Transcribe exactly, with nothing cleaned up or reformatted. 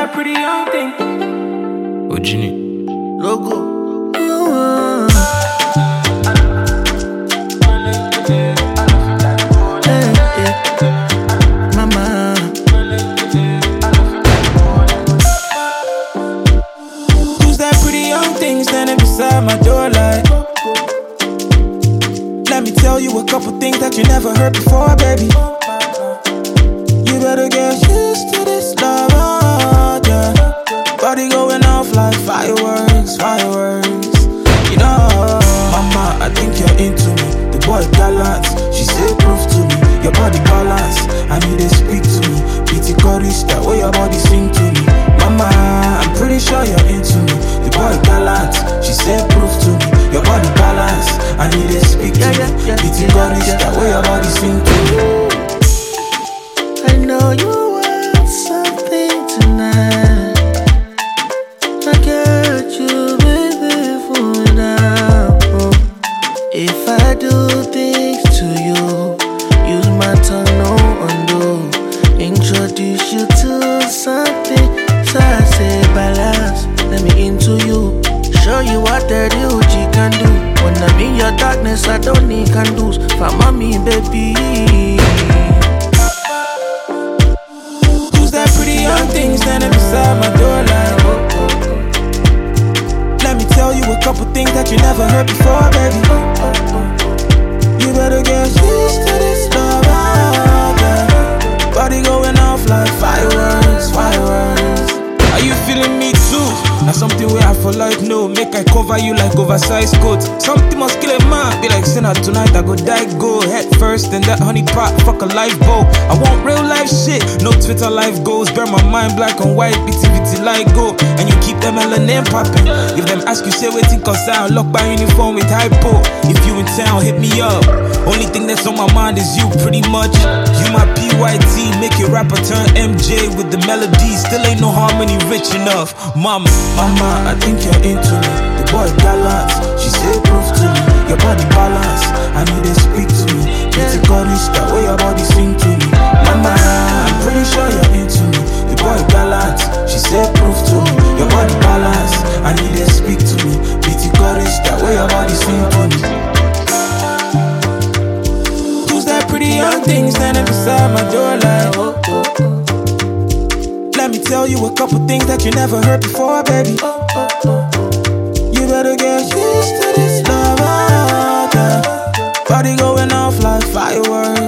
that pretty young thing. Ojini. Logo. Hey, hey. Mama. Who's that pretty young thing standing beside my door like? Let me tell you a couple things that you never heard before, baby. You better get used to this love, oh, yeah. Body going off like fireworks, fireworks. You know, mama, I think you're into me. The boy gallant, she said proof to me. Your body balance, I need to speak to me. Pretty chorus, that way your body sing to me. Mama, I'm pretty sure you're into me. The boy gallant, she said proof to me. Your body balance, I need to speak to Yeah, me. yeah, yeah, Pretty yeah, chorus, yeah. that way your body sing to me. I know you want something tonight. I get you, baby, for now. If I do things to you, use my tongue, no undo. Introduce you to something, so I say balance. Let me into you, show you what that U G can do. When I'm in your darkness, I don't need candles. For mommy, baby. Who's that pretty young thing standing beside my door like? Let me tell you a couple things that you never heard before, baby. You better get used to this love, oh, yeah. Body going off like fireworks, fireworks. Are you feeling me too? Now something where I for like no, make I cover you like oversized coat. Something must kill a man, be like sinner tonight I go die go head first and that honey pot, fuck a lifeboat. I want real life shit, no Twitter life goals. Burn my mind black and white, bitty bitty like go. And you keep them melanin popping. If them ask you say waiting cause I lock by uniform with hypo. If you in town, hit me up. Only thing that's on my mind is you pretty much. You my P Y T, make your rapper turn M J with the melody. Still ain't no harmony rich enough. Mama, mama, I think you're into me. The boy gallant, she said proof to me. Your body balance, I need to speak to me. Pretty chorus, that way your body sing to me. Mama, I'm pretty sure you're into me. The boy gallant, she said proof to me. Your body balance, I need to speak to me. Pretty chorus, that way your body sing to me. Who's that pretty young thing standing beside my door like? Let me tell you a couple things that you never heard before, baby. You better get used to this love, oh, yeah. Body going off like fireworks.